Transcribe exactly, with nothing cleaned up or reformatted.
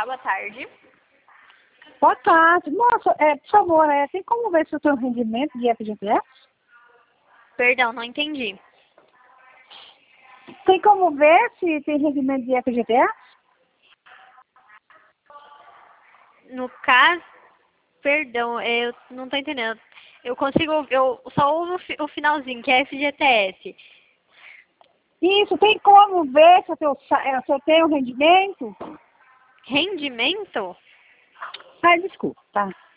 Olá, boa tarde. Boa tarde. Moça, é, por favor, é, tem como ver se eu tenho rendimento de F G T S? Perdão, não entendi. Tem como ver se tem rendimento de F G T S? No caso, perdão, eu não tô entendendo. Eu consigo, eu só ouvo o fi- o finalzinho, que é F G T S. Isso, tem como ver se eu tenho, sa- é, se eu tenho rendimento? Rendimento? Ai, desculpa, tá?